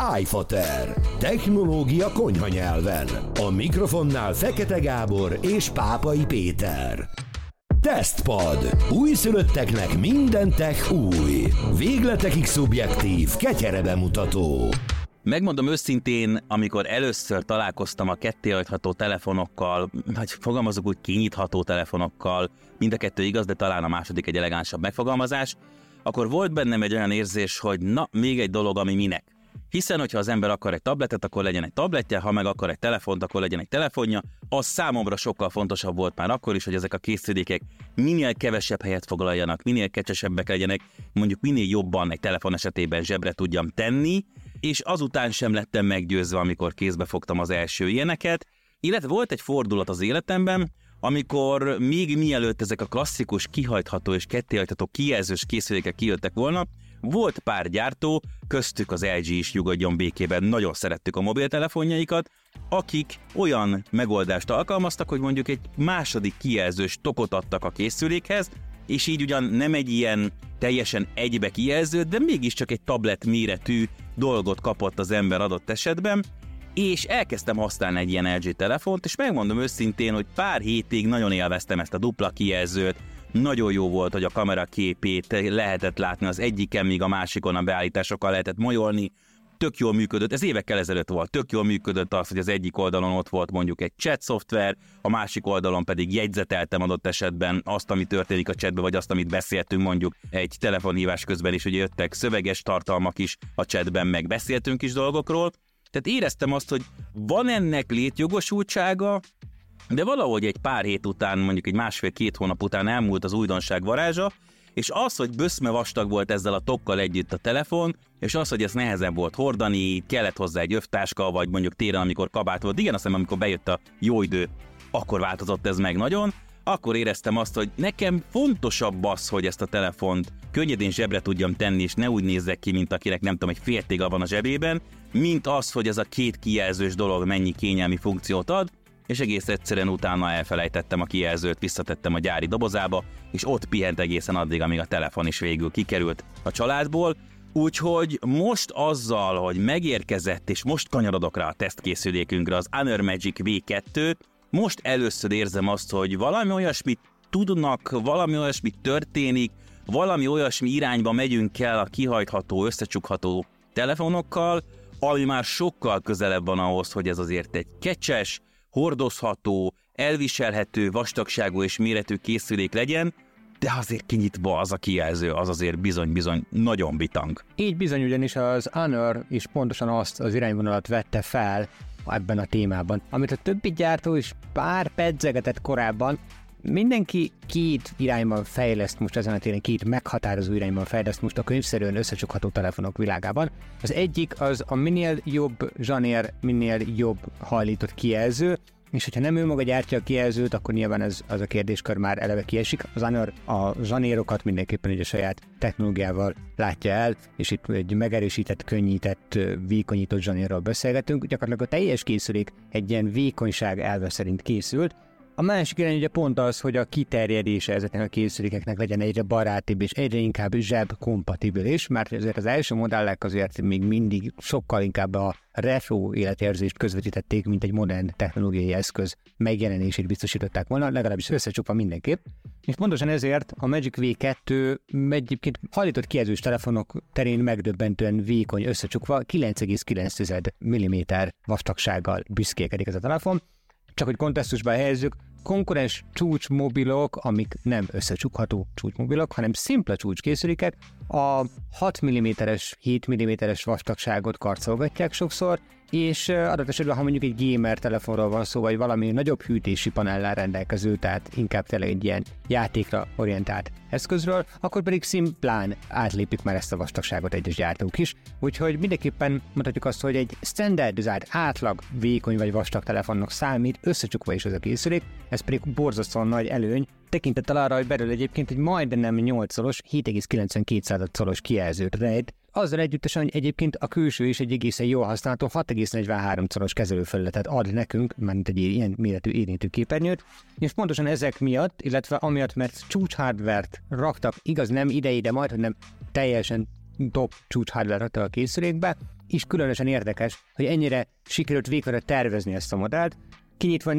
iFater. Technológia konyha nyelven. A mikrofonnál Fekete Gábor és Pápai Péter. Tesztpad. Újszülötteknek minden tech új. Végletekig szubjektív, ketyere bemutató. Megmondom őszintén, amikor először találkoztam a kettéhajtható telefonokkal, vagy fogalmazok úgy, kinyitható telefonokkal, mind a kettő igaz, de talán a második egy elegánsabb megfogalmazás, akkor volt bennem egy olyan érzés, hogy na, még egy dolog, ami minek. Hiszen, hogyha az ember akar egy tabletet, akkor legyen egy tabletje, ha meg akar egy telefont, akkor legyen egy telefonja. Az számomra sokkal fontosabb volt már akkor is, hogy ezek a készülékek minél kevesebb helyet foglaljanak, minél kecsesebbek legyenek, mondjuk minél jobban egy telefon esetében zsebre tudjam tenni, és azután sem lettem meggyőzve, amikor kézbe fogtam az első ilyeneket, illetve volt egy fordulat az életemben, amikor még mielőtt ezek a klasszikus kihajtható és kettéhajtható kijelzős készülékek kijöttek volna, volt pár gyártó, köztük az LG is, nyugodjon békében, nagyon szerettük a mobiltelefonjaikat, akik olyan megoldást alkalmaztak, hogy mondjuk egy második kijelzős tokot adtak a készülékhez, és így ugyan nem egy ilyen teljesen egybe kijelző, de mégiscsak egy tablet méretű dolgot kapott az ember adott esetben, és elkezdtem használni egy ilyen LG telefont, és megmondom őszintén, hogy pár hétig nagyon élveztem ezt a dupla kijelzőt, nagyon jó volt, hogy a kamera képét lehetett látni az egyiken, míg a másikon a beállításokkal lehetett molyolni, tök jól működött, ez évekkel ezelőtt volt, tök jól működött az, hogy az egyik oldalon ott volt mondjuk egy chat szoftver, a másik oldalon pedig jegyzeteltem adott esetben azt, ami történik a chatben, vagy azt, amit beszéltünk mondjuk egy telefonhívás közben is, hogy jöttek szöveges tartalmak is a chatben, meg beszéltünk is dolgokról. Tehát éreztem azt, hogy van ennek létjogosultsága, de valahogy egy pár hét után, mondjuk egy másfél-két hónap után elmúlt az újdonság varázsa, és az, hogy böszme vastag volt ezzel a tokkal együtt a telefon, és az, hogy ezt nehezebb volt hordani, kellett hozzá egy övtáska, vagy mondjuk téren, amikor kabát volt, igen, azt hiszem, amikor bejött a jó idő, akkor változott ez meg nagyon, akkor éreztem azt, hogy nekem fontosabb az, hogy ezt a telefont könnyedén zsebre tudjam tenni, és ne úgy nézzek ki, mint akinek nem tudom, egy féltégal van a zsebében, mint az, hogy ez a két kijelzős dolog mennyi kényelmi funkciót ad, és egész egyszerűen utána elfelejtettem a kijelzőt, visszatettem a gyári dobozába, és ott pihent egészen addig, amíg a telefon is végül kikerült a családból. Úgyhogy most azzal, hogy megérkezett, és most kanyarodok rá a tesztkészülékünkre, az Honor Magic V2, most először érzem azt, hogy valami olyasmit tudnak, valami olyasmit történik, valami olyasmi irányba megyünk el a kihajtható, összecsukható telefonokkal, ami már sokkal közelebb van ahhoz, hogy ez azért egy kecses, hordozható, elviselhető, vastagságú és méretű készülék legyen, de azért kinyitva az a kijelző, az azért bizony-bizony nagyon bitang. Így bizony, ugyanis az Honor is pontosan azt az irányvonalat vette fel ebben a témában, amit a többi gyártó is pár pedzegetett korábban. Mindenki két irányban fejleszt most ezen a téren, két meghatározó irányban fejleszt most a könyvszerűen összecsukható telefonok világában. Az egyik az a minél jobb zsanér, minél jobb hajlított kijelző, és hogyha nem ő maga gyártja a kijelzőt, akkor nyilván az a kérdéskör már eleve kiesik. Az Honor a zsanérokat mindenképpen egy a saját technológiával látja el, és itt egy megerősített, könnyített, vékonyított zsanérról beszélgetünk. Gyakorlatilag a teljes készülék egy ilyen vékonyság elve szerint készült. A másik irány ugye pont az, hogy a kiterjedése ezeknek a készülékeknek legyen egyre barátibb és egyre inkább zseb-kompatibilis, mert azért az első modellek azért még mindig sokkal inkább a retro életérzést közvetítették, mint egy modern technológiai eszköz megjelenését biztosították volna, legalábbis összecsukva mindenképp. És pontosan ezért a Magic V2 egyébként hajlított kijelzős telefonok terén megdöbbentően vékony összecsukva, 9,9 mm vastagsággal büszkélkedik ez a telefon. Csak hogy kontextusba helyezzük, konkurens csúcsmobilok, amik nem összecsukható csúcsmobilok, hanem szimpla csúcskészülékek, a 6 mm-es, 7 mm-es vastagságot karcolgatják sokszor, és adott esetben, ha mondjuk egy gamer telefonról van szó, vagy valami nagyobb hűtési panellel rendelkező, tehát inkább tényleg egy ilyen játékra orientált eszközről, akkor pedig szimplán átlépik már ezt a vastagságot egyes gyártók is, úgyhogy mindenképpen mondhatjuk azt, hogy egy standardizált, átlag, vékony vagy vastag telefonnak számít, összecsukva is ez a készülék, ez pedig borzasztóan nagy előny, tekintettel arra, hogy belül egyébként egy majdnem 8 szoros, 7,92 szoros kijelzőt rejt, azzal együttesen, hogy egyébként a külső is egy egészen jól használható 6,43 szoros kezelőfelületet ad nekünk, mint egy ilyen méretű érintőképernyőt, és pontosan ezek miatt, illetve amiatt, mert csúcs hardvert raktak, igaz nem ide-ide majd, hanem teljesen top csúcs hardware-t a készülékbe, és különösen érdekes, hogy ennyire sikerült végre tervezni ezt a modellt. Kinyitva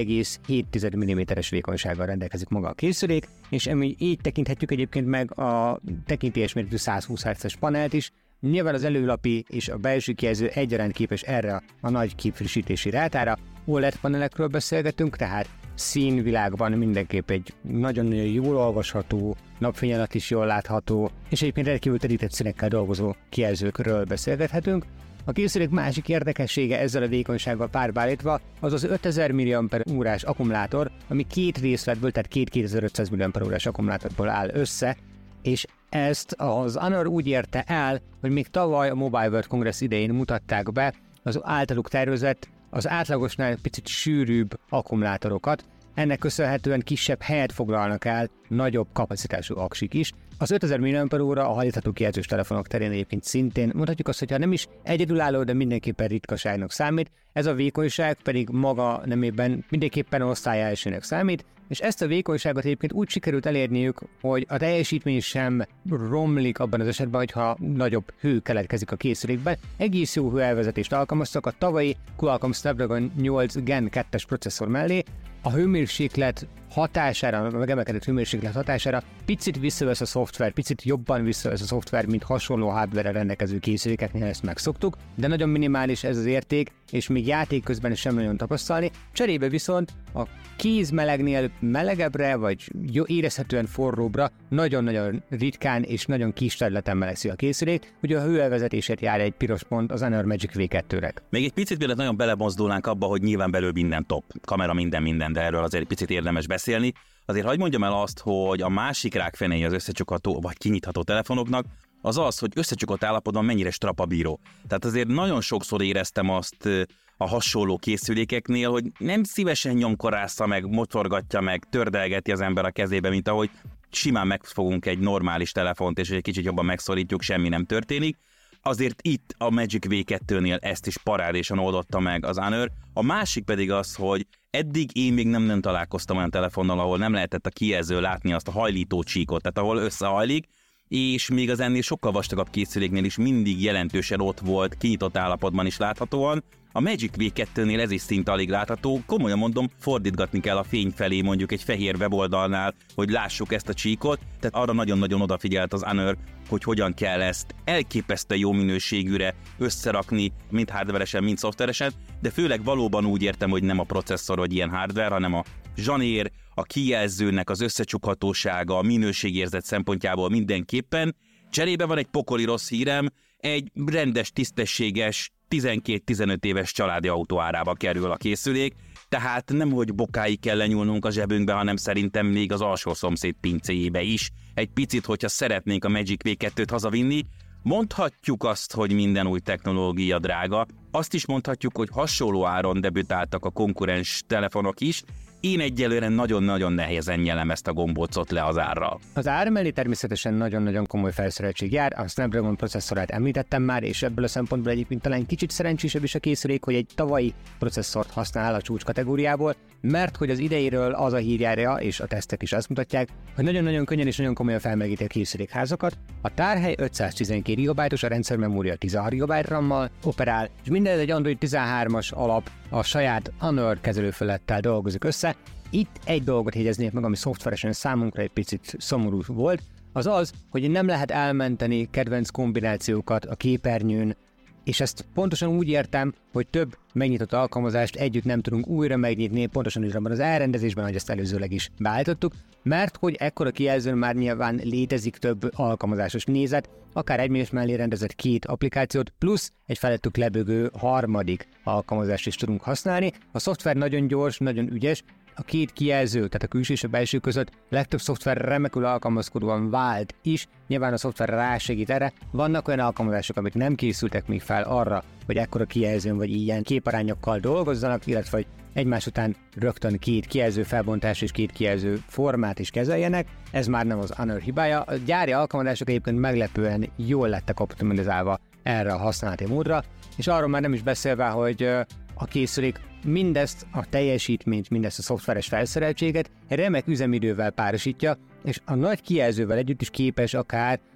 4,7 mm-es vékonysággal rendelkezik maga a készülék, és így tekinthetjük egyébként meg a tekintélyes méretű 120 Hz-es panelt is. Nyilván az előlapi és a belső kijelző egyaránt képes erre a nagy képfrissítési rátára. OLED panelekről beszélgetünk, tehát színvilágban mindenképp egy nagyon-nagyon jól olvasható, napfény alatt is jól látható, és egyébként rendkívül terített színekkel dolgozó kijelzőkről beszélgethetünk. A készülék másik érdekessége ezzel a vékonysággal párbálítva az az 5000 mAh akkumulátor, ami két részletből, tehát két 2500 mAh akkumulátorból áll össze, és ezt az Honor úgy érte el, hogy még tavaly a Mobile World Congress idején mutatták be az általuk tervezett, az átlagosnál picit sűrűbb akkumulátorokat, ennek köszönhetően kisebb helyet foglalnak el nagyobb kapacitású aksik is. Az 5000 mAh a hajtható kijelzős telefonok terén egyébként szintén mondhatjuk azt, hogyha nem is egyedülálló, de mindenképpen ritkaságnak számít, ez a vékonyság pedig maga nemében mindenképpen osztályelsének számít, és ezt a vékonyságot egyébként úgy sikerült elérniük, hogy a teljesítmény sem romlik abban az esetben, hogyha nagyobb hő keletkezik a készülékben. Egész jó hőelvezetést alkalmaztak a tavalyi Qualcomm Snapdragon 8 Gen 2-es processzor mellé. A hőmérséklet hatására, a megemelkedett hőmérséklet hatására picit visszavesz a szoftver, picit jobban visszavesz a szoftver, mint hasonló hardware-rel rendelkező készülékeknél, ezt megszoktuk, de nagyon minimális ez az érték, és még játék közben sem nagyon tapasztalni. Cserébe viszont a kézmelegnél melegebbre, vagy érezhetően forróbbra nagyon-nagyon ritkán és nagyon kis területen melegszik a készülék, ugye a hőelvezetésért jár egy piros pont az Honor Magic V2-nek. Még egy picit mielőtt nagyon belemozdulnánk abba, hogy nyilván belül minden top, kamera minden, de erről azért egy picit érdemes beszélni. Azért hagyd mondjam el azt, hogy a másik rákfenéje az összecsukható vagy kinyitható telefonoknak az az, hogy összecsukott állapotban mennyire strapabíró. Tehát azért nagyon sokszor éreztem azt a hasonló készülékeknél, hogy nem szívesen nyomkorásza meg, motorgatja meg, tördelgeti az ember a kezébe, mint ahogy simán megfogunk egy normális telefont, és egy kicsit jobban megszorítjuk, semmi nem történik. Azért itt a Magic V2-nél ezt is parádésan oldotta meg az Honor. A másik pedig az, hogy eddig én még nem találkoztam olyan telefonnal, ahol nem lehetett a kijelző látni azt a hajlító csíkot, tehát ahol összehajlik, és még az ennél sokkal vastagabb készüléknél is mindig jelentősen ott volt, kinyitott állapotban is láthatóan. A Magic V2-nél ez is szinte alig látható, komolyan mondom, fordítgatni kell a fény felé mondjuk egy fehér weboldalnál, hogy lássuk ezt a csíkot, tehát arra nagyon-nagyon odafigyelt az Honor, hogy hogyan kell ezt elképesztően jó minőségűre összerakni, mind hardveresen, mind szoftveresen, de főleg valóban úgy értem, hogy nem a processzor vagy ilyen hardware, hanem a zsanér, a kijelzőnek az összecsukhatósága, a minőségérzet szempontjából mindenképpen. Cserébe van egy pokoli rossz hírem, egy rendes, tisztességes, 12-15 éves családi autó árába kerül a készülék, tehát nem, hogy bokáig kell lenyúlnunk a zsebünkbe, hanem szerintem még az alsó szomszéd pincéjébe is. Egy picit, hogyha szeretnénk a Magic V2-t hazavinni, mondhatjuk azt, hogy minden új technológia drága, azt is mondhatjuk, hogy hasonló áron debütáltak a konkurens telefonok is. Én egyelőre nagyon-nagyon nehézen nyelem ezt a gombócot le az árral. Az ár mellé természetesen nagyon-nagyon komoly felszereltség jár, a Snapdragon processzorát említettem már, és ebből a szempontból egyébként talán kicsit szerencsésebb is a készülék, hogy egy tavalyi processzort használ a csúcs kategóriából, mert hogy az idejéről az a hírjára, és a tesztek is azt mutatják, hogy nagyon-nagyon könnyen és nagyon komolyan felmelegíti a készülékházakat. A tárhely 512 GB-os, a rendszermemória 16 GB RAM-mal operál, és mindez egy Android 13-as alap a saját Honor kezelőfelülettel dolgozik össze. Itt egy dolgot jegyeznék meg, ami szoftveresen számunkra egy picit szomorú volt, az az, hogy nem lehet elmenteni kedvenc kombinációkat a képernyőn, és ezt pontosan úgy értem, hogy több megnyitott alkalmazást együtt nem tudunk újra megnyitni, pontosan abban az elrendezésben, hogy ezt előzőleg is beállítottuk, mert hogy ekkora kijelzőn már nyilván létezik több alkalmazásos nézet, akár egymás mellé rendezett két applikációt, plusz egy felettük lebögő harmadik alkalmazást is tudunk használni. A szoftver nagyon gyors, nagyon ügyes, a két kijelző, tehát a külső és a belső között legtöbb szoftver remekül alkalmazkodóan vált is, nyilván a szoftver rásegít erre. Vannak olyan alkalmazások, amik nem készültek még fel arra, hogy ekkora kijelzőn vagy ilyen képarányokkal dolgozzanak, illetve hogy egymás után rögtön két kijelző felbontás és két kijelző formát is kezeljenek. Ez már nem az Honor hibája. A gyári alkalmazások egyébként meglepően jól lettek optimalizálva erre a használati módra, és arról már nem is beszélve, hogy a készülék mindezt a teljesítményt, mindezt a szoftveres felszereltséget remek üzemidővel párosítja, és a nagy kijelzővel együtt is képes akár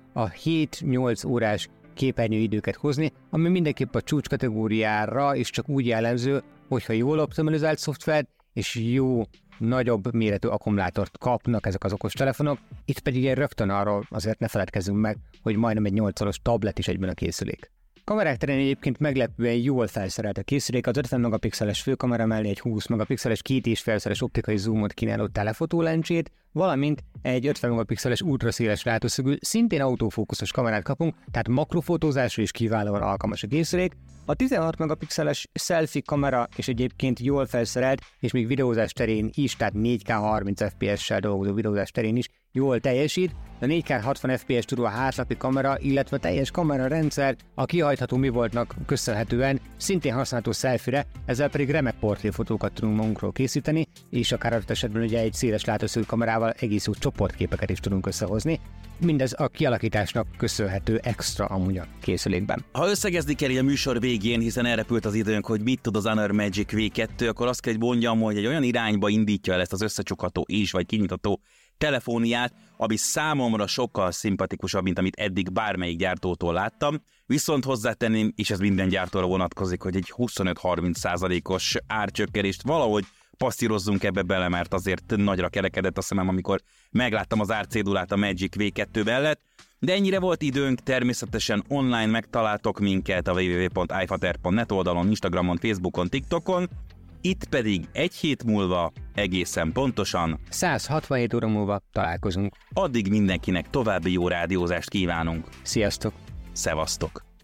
a 7-8 órás képernyőidőket hozni, ami mindenképp a csúcs kategóriára és csak úgy jellemző, hogyha jól optimalizált szoftvert és jó, nagyobb méretű akkumulátort kapnak ezek az okostelefonok, itt pedig rögtön arról azért ne feledkezzünk meg, hogy majdnem egy 8-szoros tablet is egyben a készülék. Kamerák terén egyébként meglepően jól felszerelt a készülék, az 50 megapixeles főkamera mellé egy 20 megapixeles 2,5-szeres optikai zoomot kínáló telefotólencsét, valamint egy 50 megapixeles ultraszéles látószögű, szintén autofókuszos kamerát kapunk, tehát makrofotózásra is kiválóan alkalmas a készülék. A 16 megapixeles selfie kamera és egyébként jól felszerelt, és még videózás terén is, tehát 4K 30 FPS-sel dolgozó videózás terén is jól teljesít. A 4K 60 FPS tudó a hátlapi kamera, illetve a teljes kamerarendszer a kihajtható mi voltnak köszönhetően szintén használható selfie-re, ezzel pedig remek portréfotókat tudunk magunkról készíteni, és akár adott esetben ugye egy széles látószögű kamerával egész jó csoportképeket is tudunk összehozni. Mindez a kialakításnak köszönhető extra amúgy a készülékben. Ha összegezni kell a műsor végén, hiszen elrepült az időnk, hogy mit tud az Honor Magic V2, akkor azt kell, hogy mondjam, hogy egy olyan irányba indítja el ezt az összecsukható és vagy kinyitható telefóniát, ami számomra sokkal szimpatikusabb, mint amit eddig bármelyik gyártótól láttam. Viszont hozzátenném, és ez minden gyártóra vonatkozik, hogy egy 25-30%-os árcsökkenést valahogy passzírozzunk ebbe bele, mert azért nagyra kerekedett a szemem, amikor megláttam az árcédulát a Magic V2 mellett. De ennyire volt időnk, természetesen online megtaláltok minket a www.ifater.net oldalon, Instagramon, Facebookon, TikTokon. Itt pedig egy hét múlva, egészen pontosan 167 óra múlva találkozunk. Addig mindenkinek további jó rádiózást kívánunk. Sziasztok! Szevasztok!